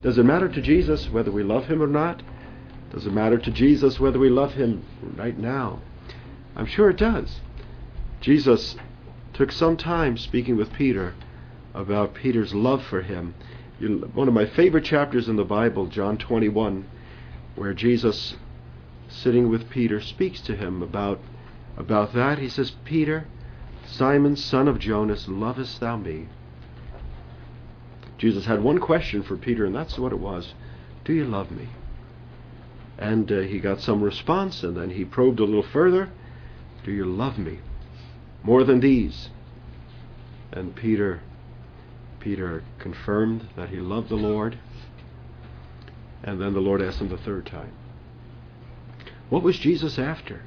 Does it matter to Jesus whether we love him or not? Does it matter to Jesus whether we love him right now? I'm sure it does. Jesus took some time speaking with Peter about Peter's love for him. One of my favorite chapters in the Bible, John 21, where Jesus, sitting with Peter, speaks to him about that. He says, "Peter, Simon, son of Jonas, lovest thou me?" Jesus had one question for Peter, and that's what it was. Do you love me? And he got some response, and then he probed a little further. Do you love me more than these? And Peter confirmed that he loved the Lord. And then the Lord asked him the third time, what was Jesus after?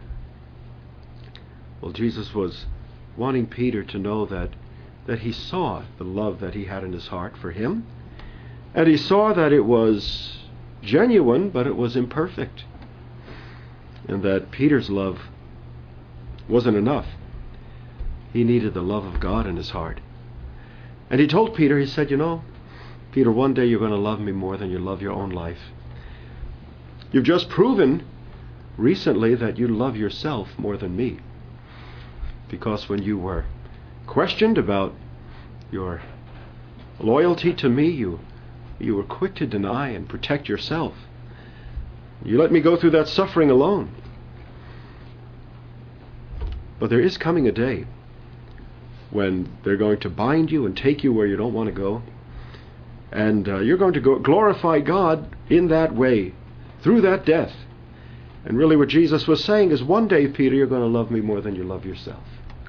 Well, Jesus was wanting Peter to know that he saw the love that he had in his heart for him, and he saw that it was genuine, but it was imperfect, and that Peter's love wasn't enough. He needed the love of God in his heart. And he told Peter, he said, Peter, one day you're going to love me more than you love your own life. You've just proven recently that you love yourself more than me. Because when you were questioned about your loyalty to me, you were quick to deny and protect yourself. You let me go through that suffering alone. But there is coming a day when they're going to bind you and take you where you don't want to go. And you're going to glorify God in that way, through that death. And really what Jesus was saying is, one day, Peter, you're going to love me more than you love yourself.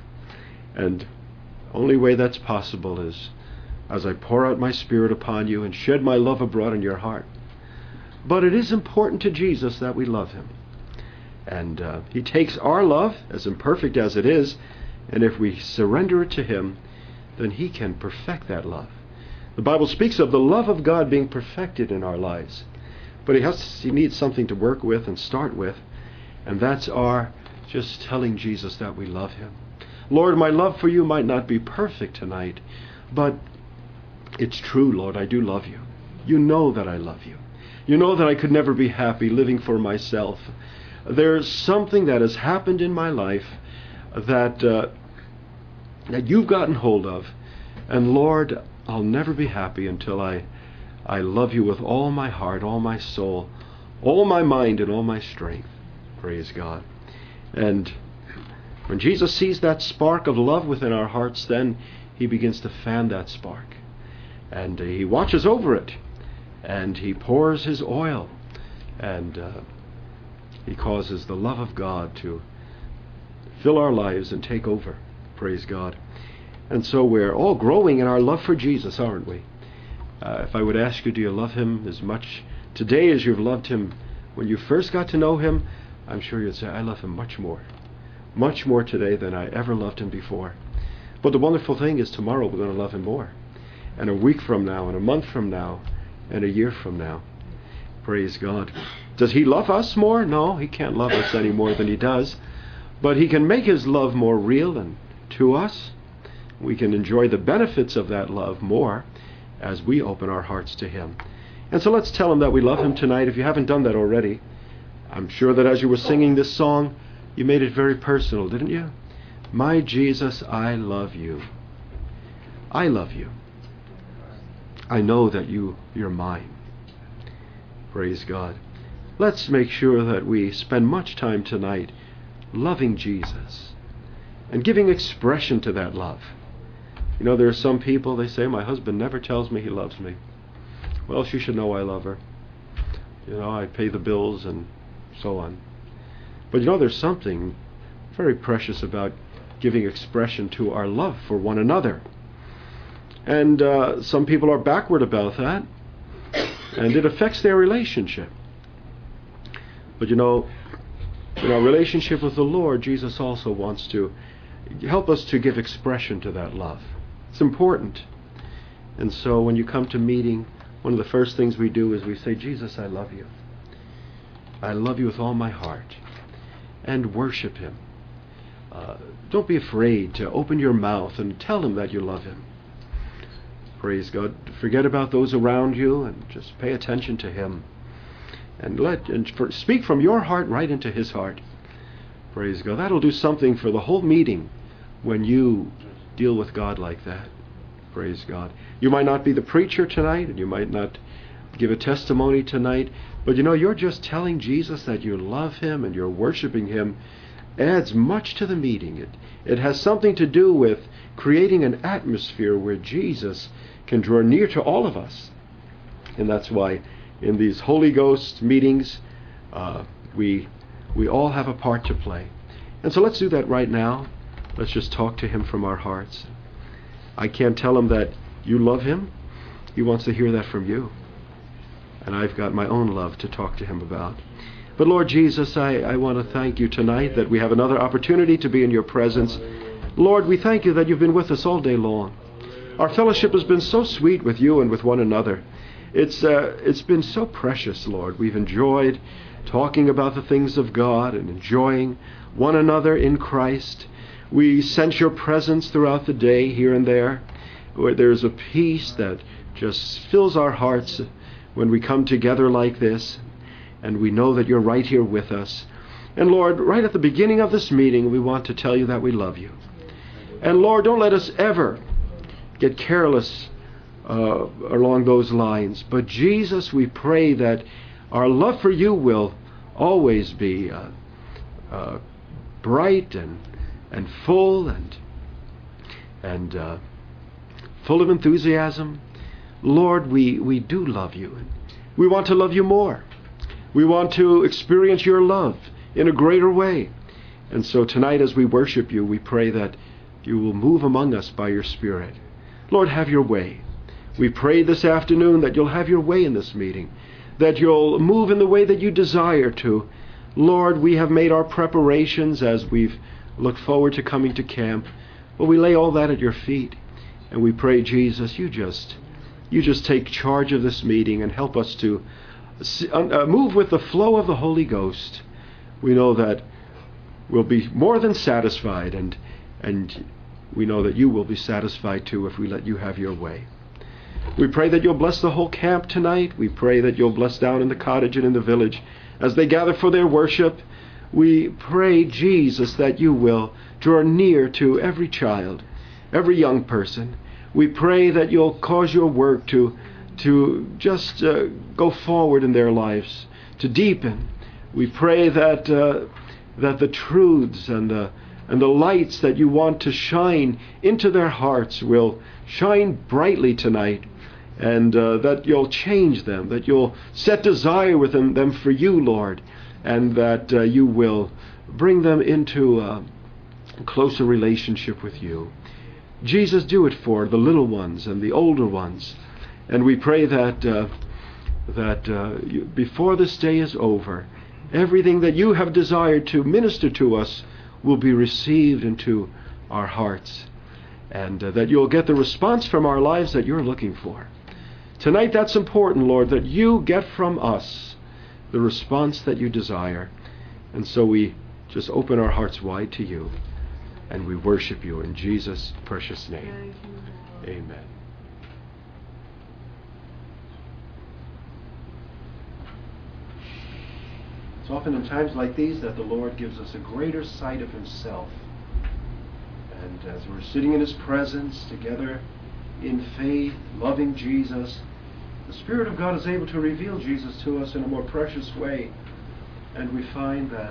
And the only way that's possible is as I pour out my Spirit upon you and shed my love abroad in your heart. But it is important to Jesus that we love him. And he takes our love, as imperfect as it is, and if we surrender it to him, then he can perfect that love. The Bible speaks of the love of God being perfected in our lives. But he needs something to work with and start with, and that's our just telling Jesus that we love him. Lord, my love for you might not be perfect tonight, but it's true, Lord, I do love you. You know that I love you. You know that I could never be happy living for myself. There's something that has happened in my life that you've gotten hold of, and Lord, I'll never be happy until I love you with all my heart, all my soul, all my mind, and all my strength. Praise God. And when Jesus sees that spark of love within our hearts, then he begins to fan that spark. And he watches over it. And he pours his oil. And he causes the love of God to fill our lives and take over. Praise God. And so we're all growing in our love for Jesus, aren't we? If I would ask you, do you love him as much today as you've loved him when you first got to know him? I'm sure you'd say, I love him much more today than I ever loved him before. But the wonderful thing is tomorrow we're going to love him more. And a week from now, and a month from now, and a year from now. Praise God. Does he love us more? No, he can't love us any more than he does. But he can make his love more real and to us. We can enjoy the benefits of that love more as we open our hearts to him. And so let's tell him that we love him tonight. If you haven't done that already, I'm sure that as you were singing this song, you made it very personal, didn't you? My Jesus, I love you. I love you. I know that you're mine. Praise God. Let's make sure that we spend much time tonight loving Jesus and giving expression to that love. There are some people, they say, my husband never tells me he loves me. Well, she should know I love her. I pay the bills and so on. But there's something very precious about giving expression to our love for one another. And some people are backward about that, and it affects their relationship. But in our relationship with the Lord, Jesus also wants to help us to give expression to that love. It's important. And so when you come to meeting, one of the first things we do is we say, Jesus, I love you. I love you with all my heart. And worship him. Don't be afraid to open your mouth and tell him that you love him. Praise God. Forget about those around you and just pay attention to Him. And speak from your heart right into His heart. Praise God. That'll do something for the whole meeting when you deal with God like that. Praise God. You might not be the preacher tonight, and you might not give a testimony tonight, but you're just telling Jesus that you love Him and you're worshiping Him. Adds much to the meeting. It has something to do with creating an atmosphere where Jesus can draw near to all of us. And that's why in these Holy Ghost meetings, we all have a part to play. And so let's do that right now. Let's just talk to Him from our hearts. I can't tell Him that you love Him. He wants to hear that from you. And I've got my own love to talk to Him about. But Lord Jesus, I want to thank you tonight that we have another opportunity to be in your presence. Lord, we thank you that you've been with us all day long. Our fellowship has been so sweet with you and with one another. It's been so precious, Lord. We've enjoyed talking about the things of God and enjoying one another in Christ. We sense your presence throughout the day here and there, where there's a peace that just fills our hearts when we come together like this. And we know that you're right here with us. And Lord, right at the beginning of this meeting, we want to tell you that we love you. And Lord, don't let us ever get careless along those lines. But Jesus, we pray that our love for you will always be bright and full and full of enthusiasm. Lord, we do love you. We want to love you more. We want to experience your love in a greater way. And so tonight as we worship you, we pray that you will move among us by your Spirit. Lord, have your way. We pray this afternoon that you'll have your way in this meeting, that you'll move in the way that you desire to. Lord, we have made our preparations as we've looked forward to coming to camp, but we lay all that at your feet. And we pray, Jesus, you just take charge of this meeting and help us to move with the flow of the Holy Ghost. We know that we'll be more than satisfied, and we know that you will be satisfied too if we let you have your way. We pray that you'll bless the whole camp tonight. We pray that you'll bless down in the cottage and in the village as they gather for their worship. We pray, Jesus, that you will draw near to every child, every young person. We pray that you'll cause your work to just go forward in their lives, to deepen. We pray that the truths and the lights that you want to shine into their hearts will shine brightly tonight, and that you'll change them, that you'll set desire within them for you, Lord, and that you will bring them into a closer relationship with you. Jesus, do it for the little ones and the older ones. And we pray that before this day is over, everything that you have desired to minister to us will be received into our hearts, and that you'll get the response from our lives that you're looking for. Tonight, that's important, Lord, that you get from us the response that you desire. And so we just open our hearts wide to you, and we worship you in Jesus' precious name. Amen. It's often in times like these that the Lord gives us a greater sight of himself. And as we're sitting in his presence together in faith, loving Jesus, the Spirit of God is able to reveal Jesus to us in a more precious way. And we find that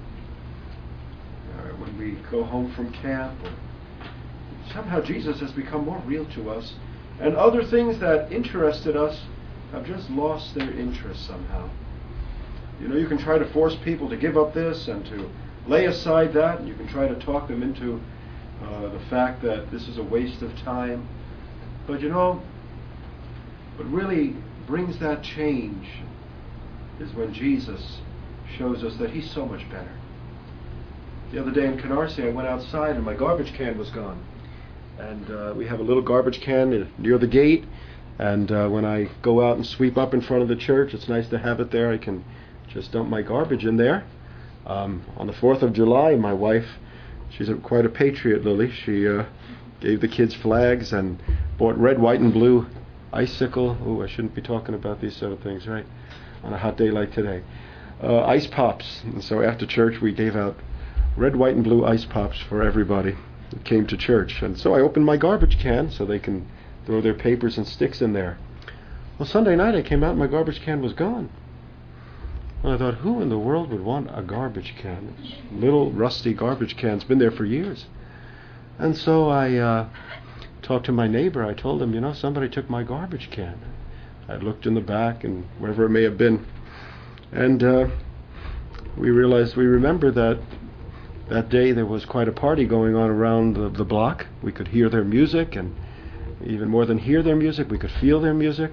when we go home from camp, somehow Jesus has become more real to us. And other things that interested us have just lost their interest somehow. You know, you can try to force people to give up this and to lay aside that, and you can try to talk them into the fact that this is a waste of time. But you know, what really brings that change is when Jesus shows us that he's so much better. The other day in Canarsie, I went outside and my garbage can was gone. And we have a little garbage can near the gate, and when I go out and sweep up in front of the church, it's nice to have it there. I can just dump my garbage in there. On the 4th of July, my wife, she's quite a patriot, Lily. She gave the kids flags and bought red, white, and blue icicle. Oh, I shouldn't be talking about these sort of things, right? On a hot day like today. Ice pops. And so after church, we gave out red, white, and blue ice pops for everybody that came to church. And so I opened my garbage can so they can throw their papers and sticks in there. Well, Sunday night I came out and my garbage can was gone. And I thought, who in the world would want a garbage can? Little rusty garbage can's been there for years. And so I talked to my neighbor. I told him, somebody took my garbage can. I looked in the back and wherever it may have been. And we remembered that day there was quite a party going on around the block. We could hear their music, and even more than hear their music, we could feel their music.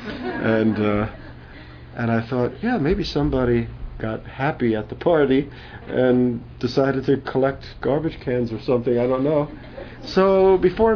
And I thought, yeah, maybe somebody got happy at the party and decided to collect garbage cans or something. I don't know. So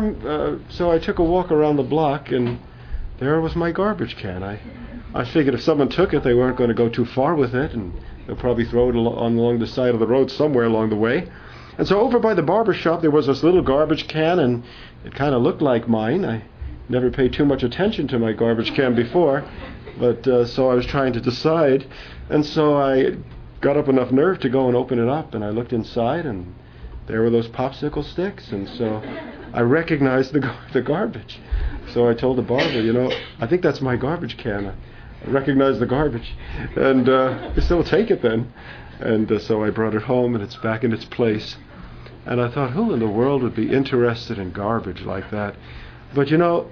I took a walk around the block, and there was my garbage can. I figured if someone took it, they weren't going to go too far with it, and they'll probably throw it along the side of the road somewhere along the way. And so over by the barber shop, there was this little garbage can, and it kind of looked like mine. I never paid too much attention to my garbage can before, but so I was trying to decide. And so I got up enough nerve to go and open it up, and I looked inside, and there were those popsicle sticks. And so I recognized the garbage. So I told the barber, I think that's my garbage can. I recognize the garbage. And he said, well, take it then. And so I brought it home, and it's back in its place. And I thought, who in the world would be interested in garbage like that? But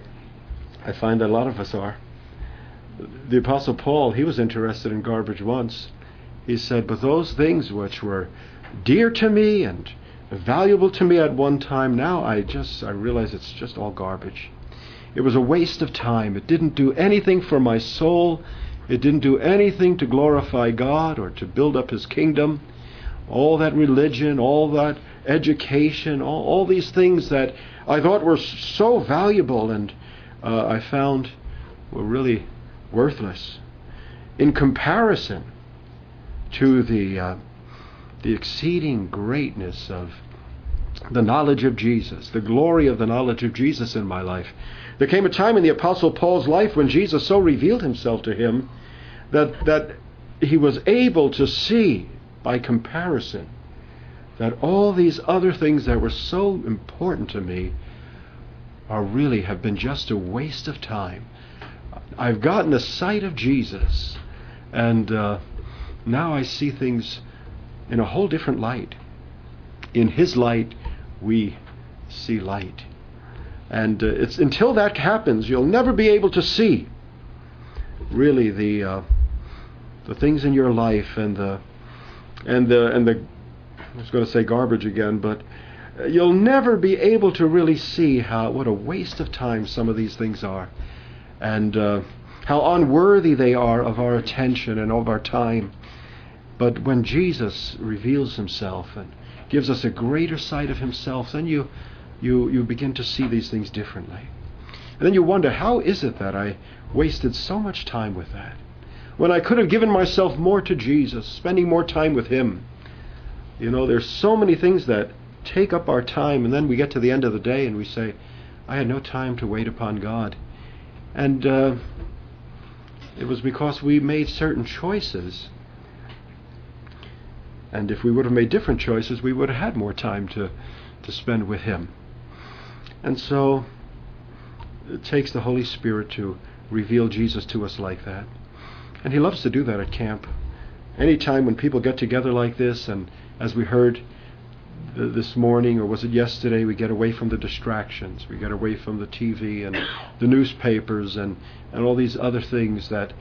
I find that a lot of us are. The Apostle Paul, he was interested in garbage once. He said, but those things which were dear to me and valuable to me at one time, now I realize it's just all garbage. It was a waste of time. It didn't do anything for my soul. It didn't do anything to glorify God or to build up His kingdom. All that religion, all that education, all these things that I thought were so valuable and I found were really worthless in comparison to the exceeding greatness of the knowledge of Jesus, the glory of the knowledge of Jesus in my life. There came a time in the Apostle Paul's life when Jesus so revealed Himself to him that he was able to see by comparison that all these other things that were so important to me have been just a waste of time. I've gotten a sight of Jesus, and now I see things in a whole different light. In His light, we see light. And it's until that happens, you'll never be able to see really the things in your life and the I was going to say garbage again, but you'll never be able to really see what a waste of time some of these things are, and how unworthy they are of our attention and of our time. But when Jesus reveals Himself and gives us a greater sight of Himself, then you begin to see these things differently. And then you wonder, how is it that I wasted so much time with that, when I could have given myself more to Jesus, spending more time with Him? There's so many things that take up our time, and then we get to the end of the day and we say, I had no time to wait upon God. And it was because we made certain choices. And if we would have made different choices, we would have had more time to spend with Him. And so it takes the Holy Spirit to reveal Jesus to us like that. And He loves to do that at camp. Any time when people get together like this, and as we heard this morning, or was it yesterday, we get away from the distractions. We get away from the TV and the newspapers and all these other things that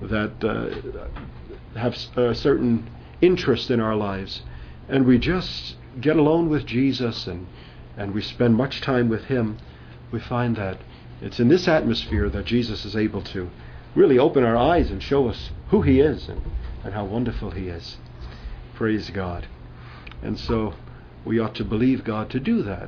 have a certain interest in our lives. And we just get alone with Jesus and we spend much time with Him. We find that it's in this atmosphere that Jesus is able to really open our eyes and show us who He is and how wonderful He is. Praise God. And so we ought to believe God to do that.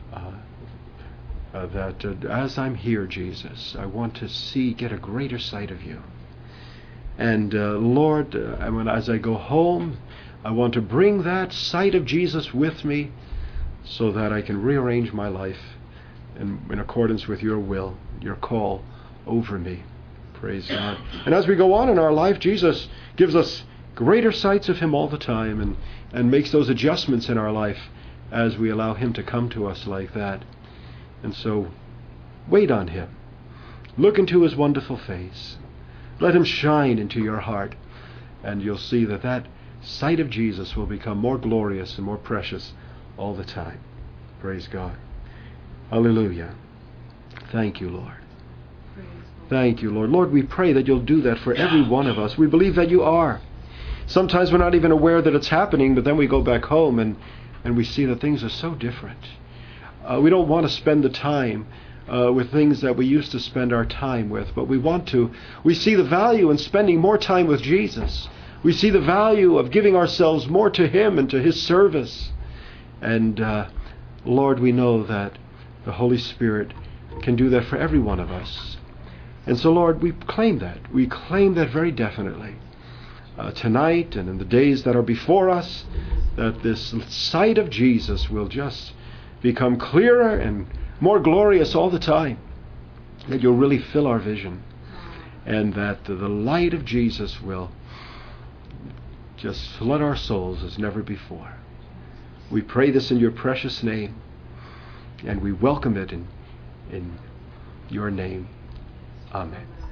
As I'm here, Jesus, I want to get a greater sight of You. And Lord, as I go home, I want to bring that sight of Jesus with me so that I can rearrange my life and in accordance with your will, your call over me. Praise God. And as we go on in our life, Jesus gives us greater sights of him all the time, and makes those adjustments in our life as we allow him to come to us like that. And so, wait on him. Look into his wonderful face. Let him shine into your heart, and you'll see that sight of Jesus will become more glorious and more precious all the time. Praise God. Hallelujah. Thank you, Lord. Thank you, Lord. Lord, we pray that you'll do that for every one of us. We believe that you are. Sometimes we're not even aware that it's happening, but then we go back home and we see that things are so different. We don't want to spend the time with things that we used to spend our time with, but we want to. We see the value in spending more time with Jesus. We see the value of giving ourselves more to him and to his service. And Lord, we know that the Holy Spirit can do that for every one of us. And so, Lord, we claim that. We claim that very definitely. Tonight and in the days that are before us, that this sight of Jesus will just become clearer and more glorious all the time. That you'll really fill our vision. And that the light of Jesus will just flood our souls as never before. We pray this in your precious name, and we welcome it in your name. Amen.